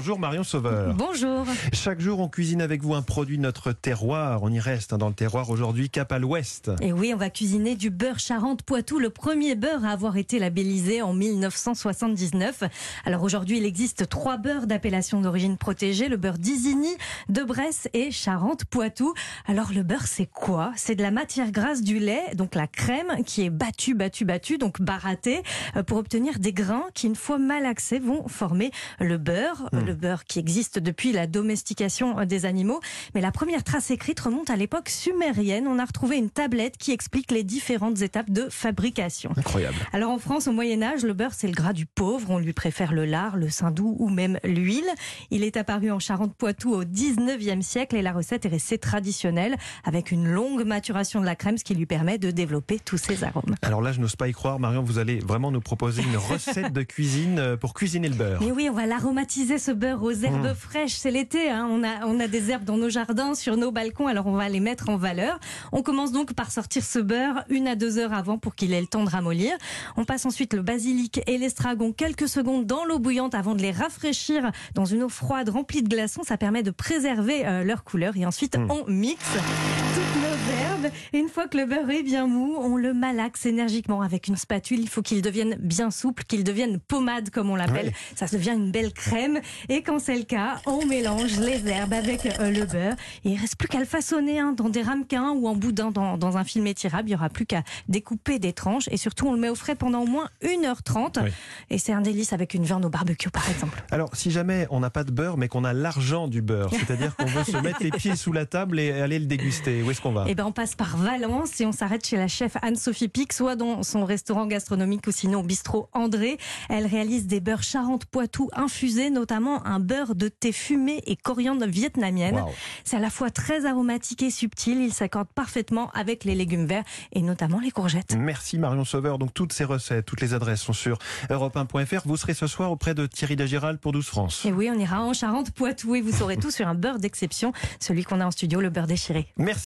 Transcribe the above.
Bonjour Marion Sauveur. Bonjour. Chaque jour, on cuisine avec vous un produit de notre terroir. On y reste dans le terroir aujourd'hui, cap à l'ouest. Et oui, on va cuisiner du beurre Charentes-Poitou, le premier beurre à avoir été labellisé en 1979. Alors aujourd'hui, il existe 3 beurres d'appellation d'origine protégée, le beurre d'Isigny, de Bresse et Charentes-Poitou. Alors le beurre, c'est quoi? C'est de la matière grasse du lait, donc la crème qui est battue, donc barattée, pour obtenir des grains qui, une fois malaxés, vont former le beurre. Le beurre qui existe depuis la domestication des animaux. Mais la première trace écrite remonte à l'époque sumérienne. On a retrouvé une tablette qui explique les différentes étapes de fabrication. Incroyable. Alors en France, au Moyen-Âge, le beurre, c'est le gras du pauvre. On lui préfère le lard, le saindoux ou même l'huile. Il est apparu en Charente-Poitou au 19e siècle et la recette est restée traditionnelle avec une longue maturation de la crème, ce qui lui permet de développer tous ses arômes. Alors là, je n'ose pas y croire. Marion, vous allez vraiment nous proposer une recette de cuisine pour cuisiner le beurre. Mais oui, on va l'aromatiser ce beurre aux herbes fraîches. C'est l'été, hein. On a des herbes dans nos jardins, sur nos balcons, alors on va les mettre en valeur. On commence donc par sortir ce beurre 1 à 2 heures avant pour qu'il ait le temps de ramollir. On passe ensuite le basilic et l'estragon quelques secondes dans l'eau bouillante avant de les rafraîchir dans une eau froide remplie de glaçons. Ça permet de préserver leur couleur et ensuite on mixe toutes nos herbes. Et une fois que le beurre est bien mou, on le malaxe énergiquement avec une spatule. Il faut qu'il devienne bien souple, qu'il devienne pommade comme on l'appelle. Ouais. Ça devient une belle crème. Et quand c'est le cas, on mélange les herbes avec le beurre. Et il ne reste plus qu'à le façonner dans des ramequins ou en boudin dans un film étirable. Il n'y aura plus qu'à découper des tranches. Et surtout, on le met au frais pendant au moins 1h30. Oui. Et c'est un délice avec une viande au barbecue, par exemple. Alors, si jamais on n'a pas de beurre, mais qu'on a l'argent du beurre, c'est-à-dire qu'on veut se mettre les pieds sous la table et aller le déguster, où est-ce qu'on va? Eh ben, on passe par Valence et on s'arrête chez la chef Anne-Sophie Pic, soit dans son restaurant gastronomique ou sinon au bistrot André. Elle réalise des beurres Charentes-Poitou infusés, notamment un beurre de thé fumé et coriandre vietnamienne. Wow. C'est à la fois très aromatique et subtil. Il s'accorde parfaitement avec les légumes verts et notamment les courgettes. Merci Marion Sauveur. Donc toutes ces recettes, toutes les adresses sont sur europe1.fr. Vous serez ce soir auprès de Thierry Dagiral pour 12 France. Et oui, on ira en Charente-Poitou et vous saurez tout sur un beurre d'exception, celui qu'on a en studio, le beurre déchiré. Merci.